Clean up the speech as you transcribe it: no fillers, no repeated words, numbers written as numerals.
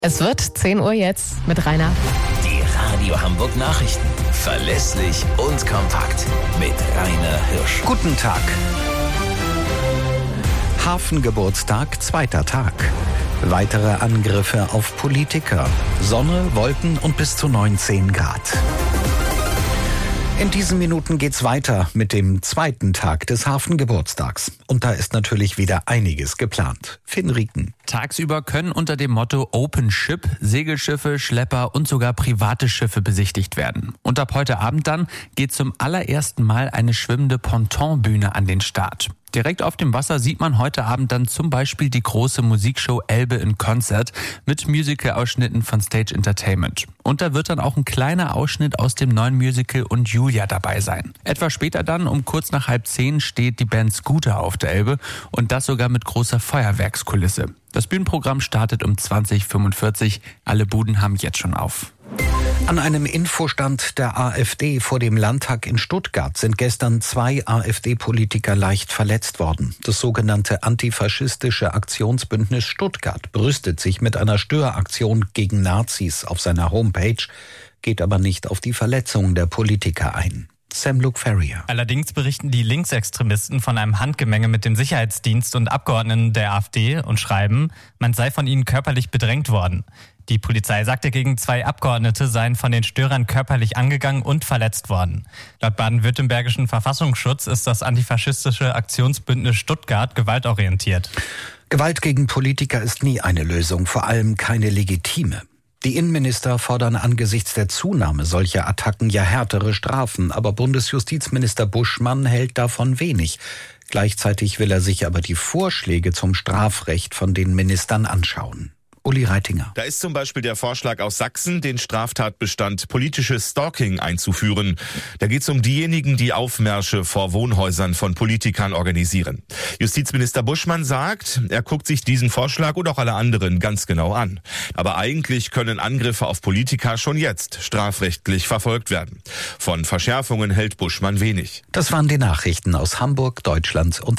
Es wird 10 Uhr jetzt mit Rainer. Die Radio Hamburg Nachrichten. Verlässlich und kompakt. Mit Rainer Hirsch. Guten Tag. Hafengeburtstag, zweiter Tag. Weitere Angriffe auf Politiker. Sonne, Wolken und bis zu 19 Grad. In diesen Minuten geht's weiter mit dem zweiten Tag des Hafengeburtstags. Und da ist natürlich wieder einiges geplant. Finn Rieken. Tagsüber können unter dem Motto Open Ship Segelschiffe, Schlepper und sogar private Schiffe besichtigt werden. Und ab heute Abend dann geht zum allerersten Mal eine schwimmende Pontonbühne an den Start. Direkt auf dem Wasser sieht man heute Abend dann zum Beispiel die große Musikshow Elbe in Konzert mit Musical-Ausschnitten von Stage Entertainment. Und da wird dann auch ein kleiner Ausschnitt aus dem neuen Musical Und Julia dabei sein. Etwas später dann, um kurz nach 9:30, steht die Band Scooter auf der Elbe und das sogar mit großer Feuerwerkskulisse. Das Bühnenprogramm startet um 20:45. Alle Buden haben jetzt schon auf. An einem Infostand der AfD vor dem Landtag in Stuttgart sind gestern 2 AfD-Politiker leicht verletzt worden. Das sogenannte antifaschistische Aktionsbündnis Stuttgart brüstet sich mit einer Störaktion gegen Nazis auf seiner Homepage, geht aber nicht auf die Verletzungen der Politiker ein. Sam Luke Ferrier. Allerdings berichten die Linksextremisten von einem Handgemenge mit dem Sicherheitsdienst und Abgeordneten der AfD und schreiben, man sei von ihnen körperlich bedrängt worden. Die Polizei sagt dagegen, 2 Abgeordnete seien von den Störern körperlich angegangen und verletzt worden. Laut baden-württembergischen Verfassungsschutz ist das antifaschistische Aktionsbündnis Stuttgart gewaltorientiert. Gewalt gegen Politiker ist nie eine Lösung, vor allem keine legitime. Die Innenminister fordern angesichts der Zunahme solcher Attacken ja härtere Strafen, aber Bundesjustizminister Buschmann hält davon wenig. Gleichzeitig will er sich aber die Vorschläge zum Strafrecht von den Ministern anschauen. Uli Reitinger. Da ist zum Beispiel der Vorschlag aus Sachsen, den Straftatbestand politisches Stalking einzuführen. Da geht es um diejenigen, die Aufmärsche vor Wohnhäusern von Politikern organisieren. Justizminister Buschmann sagt, er guckt sich diesen Vorschlag und auch alle anderen ganz genau an. Aber eigentlich können Angriffe auf Politiker schon jetzt strafrechtlich verfolgt werden. Von Verschärfungen hält Buschmann wenig. Das waren die Nachrichten aus Hamburg, Deutschland und